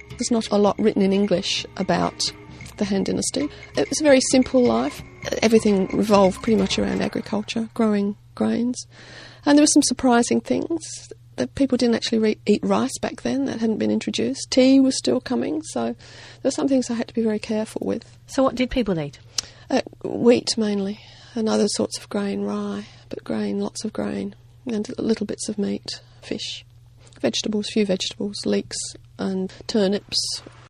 There's not a lot written in English about the Han Dynasty. It was a very simple life. Everything revolved pretty much around agriculture, growing grains. And there were some surprising things. That people didn't actually eat rice back then. That hadn't been introduced. Tea was still coming, so there were some things I had to be very careful with. So what did people eat? Wheat mainly, and other sorts of grain, rye, but grain, lots of grain, and little bits of meat, fish, vegetables, few vegetables, leeks and turnips.